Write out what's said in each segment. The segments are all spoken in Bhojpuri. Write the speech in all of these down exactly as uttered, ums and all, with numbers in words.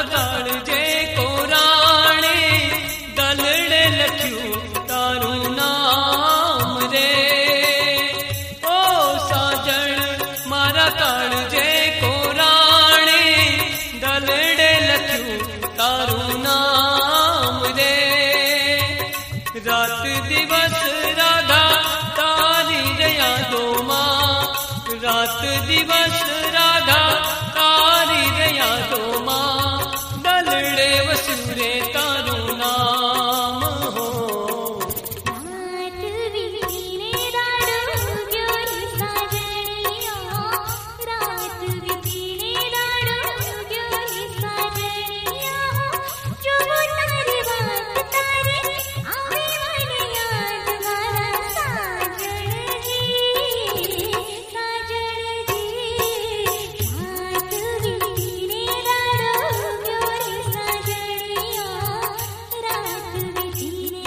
काल जे को राणे दलड़े लख्यू तारू नाम रे ओ साजन मारा काल जे को राणे दलड़े लख्यू तारू नाम रे रात दिवस राधा तारी रया दो माँ रात दिवस राधा तारी रया दो माँ दलड़े वसूरे तारू नाम हो रात विपीने राडो ग्योरी साजनिया रात विपीने राडो ग्योरी साजनिया जो तारी बात तारी आवे मन याद मारा साजन जी साजन जी रात विपीने राडो ग्योरी साजनिया रात विपीने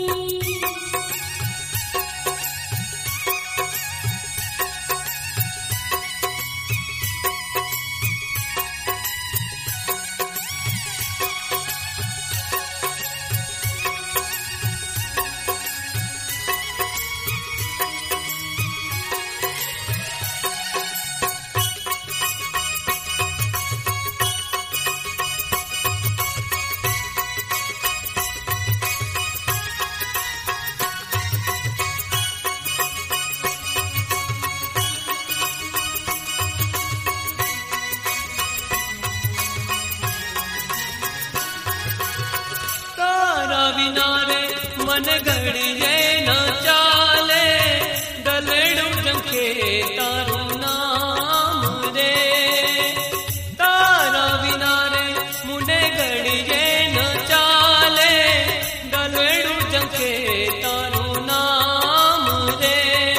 तारा विनारे मन घड़िए न चाले दलड़ू जंखे तारू नाम रे तारा विनारे मुंडे घड़िए न चाले दलड़ू जंखे तारू नाम रे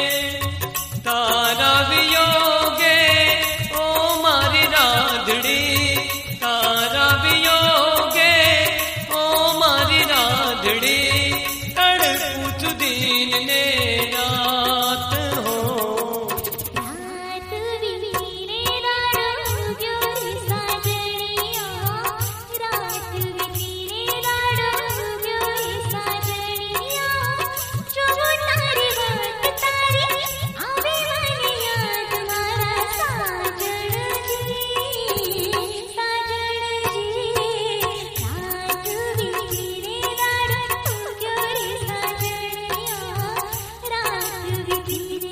तारा वियोगे ओ मारी राधड़ी तारा वियोगे ओ मारी राधड़ी तड़पूछ दिन ने रात हो रात विपीने राडो ग्योरी साजनिया रात विपीने राडो ग्योरी साजनिया जो तारी बात तारी आवे मन याद मारा साजन जी साजन जी रात विपीने राडो ग्योरी साजनिया रात विपीने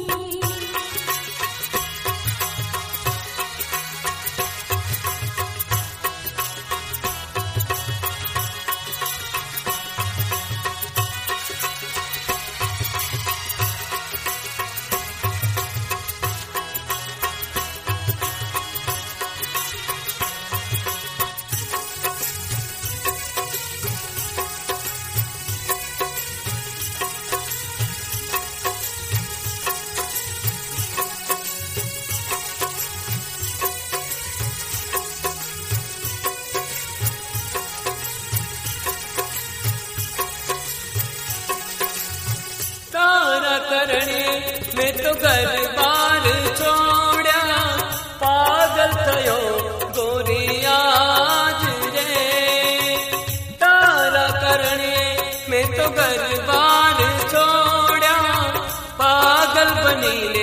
तारा करणे मैं तो घर बार छोड़ा पागल थयो गोरी आज रे तारा करणे मैं तो घर बार छोड़ा पागल बनी